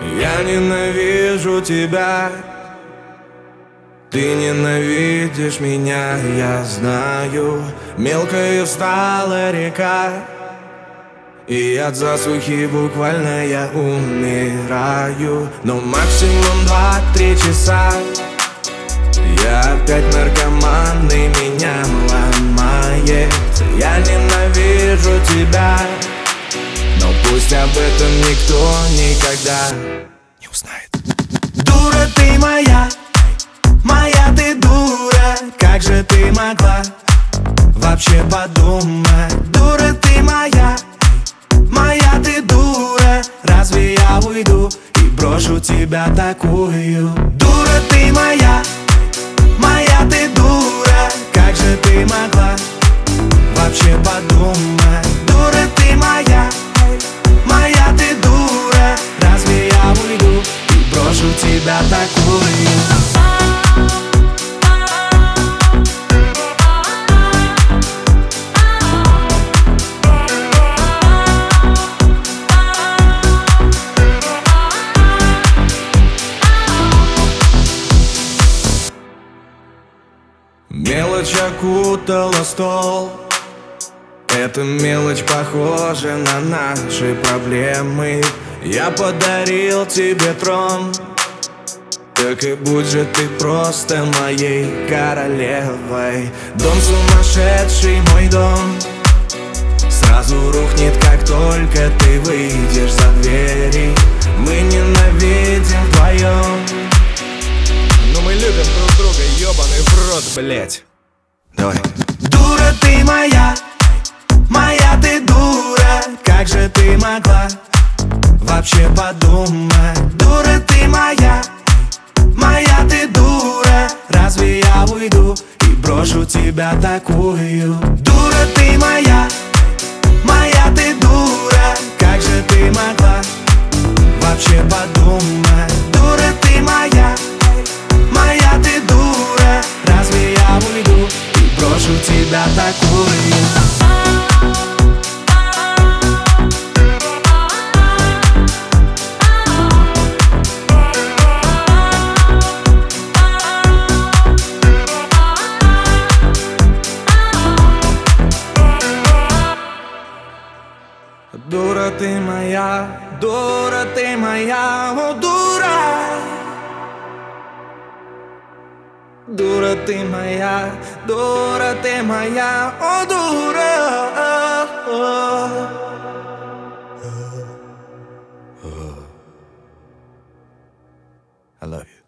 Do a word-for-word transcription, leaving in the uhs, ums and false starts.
Я ненавижу тебя, ты ненавидишь меня, я знаю. Мелкая встала река, и от засухи буквально я умираю. Но максимум два-три часа я опять наркоман, и меня ломает. Я ненавижу тебя, но пусть об этом никто никогда не узнает. Дура ты моя, моя ты дура, как же ты могла вообще подумать? Дура ты моя, моя ты дура, разве я уйду и брошу тебя такую? Дура ты моя, моя ты дура, как же ты могла вообще подумать? Дура ты моя, моя ты дура, разве я уйду и брошу тебя такую? Мелочь окутала стол. Эта мелочь похожа на наши проблемы. Я подарил тебе трон, так и будь же ты просто моей королевой. Дом сумасшедший, мой дом сразу рухнет, как только ты выйдешь за двери. Мы ненавидим вдвоем, но мы любим друг друга, ёбаный в рот, блять. Давай. Дура ты моя, моя ты дура, как же ты могла вообще подумать? Дура ты моя, моя ты дура, разве я уйду и брошу тебя такую? Дура ты моя, моя ты дура, как же ты могла вообще подумать? Дура ты моя, моя ты дура, разве я уйду и брошу тебя такую? Дура ты моя, дура ты моя, о дура. Дура ты моя, дура ты моя, о дура. I love you.